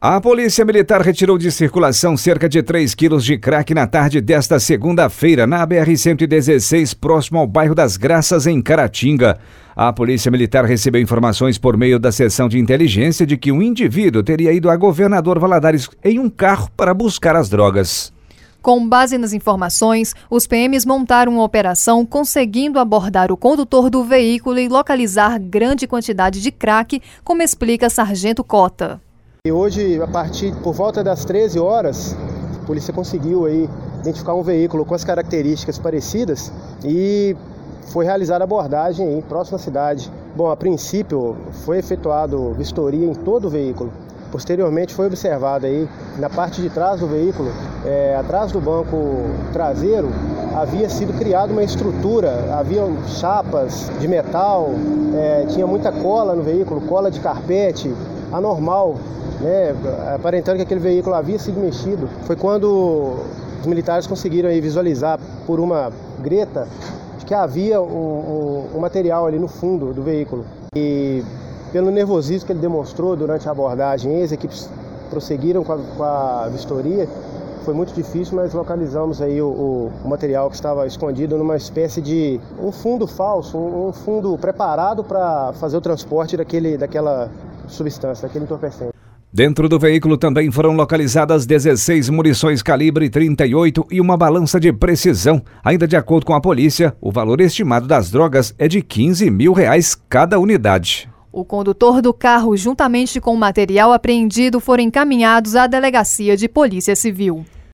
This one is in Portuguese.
A Polícia Militar retirou de circulação cerca de 3 quilos de crack na tarde desta segunda-feira, na BR-116, próximo ao bairro das Graças, em Caratinga. A Polícia Militar recebeu informações por meio da seção de inteligência de que um indivíduo teria ido a Governador Valadares em um carro para buscar as drogas. Com base nas informações, os PMs montaram uma operação conseguindo abordar o condutor do veículo e localizar grande quantidade de crack, como explica Sargento Cota. E hoje, por volta das 13 horas, a polícia conseguiu aí identificar um veículo com as características parecidas e foi realizada a abordagem aí, próxima à cidade. Bom, a princípio foi efetuado vistoria em todo o veículo. Posteriormente foi observado aí, na parte de trás do veículo, atrás do banco traseiro, havia sido criada uma estrutura, havia chapas de metal, tinha muita cola no veículo, cola de carpete, anormal, aparentando que aquele veículo havia sido mexido. Foi quando os militares conseguiram aí visualizar por uma greta que havia um material ali no fundo do veículo. E pelo nervosismo que ele demonstrou durante a abordagem, as equipes prosseguiram com a vistoria. Foi muito difícil, mas localizamos aí o material que estava escondido numa espécie de um fundo falso, um fundo preparado para fazer o transporte daquela substância, daquele entorpecente. Dentro do veículo também foram localizadas 16 munições calibre 38 e uma balança de precisão. Ainda de acordo com a polícia, o valor estimado das drogas é de R$15 mil cada unidade. O condutor do carro, juntamente com o material apreendido, foram encaminhados à Delegacia de Polícia Civil.